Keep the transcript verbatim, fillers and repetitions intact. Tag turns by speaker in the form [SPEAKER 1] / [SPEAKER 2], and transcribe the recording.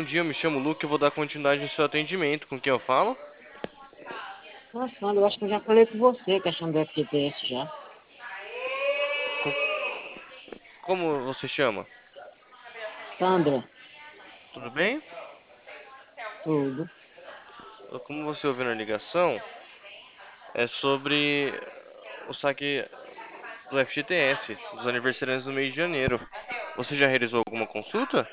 [SPEAKER 1] bom dia, eu me chamo Luke, eu vou dar continuidade no seu atendimento. Com quem eu falo?
[SPEAKER 2] Ah, Sandra, eu acho que eu já falei com você, questão do F G T S já.
[SPEAKER 1] Com- Como você chama?
[SPEAKER 2] Sandra,
[SPEAKER 1] Tudo bem?
[SPEAKER 2] tudo.
[SPEAKER 1] Como você ouviu na ligação, é sobre o saque do F G T S, dos aniversariantes do mês de janeiro. Você já realizou alguma consulta?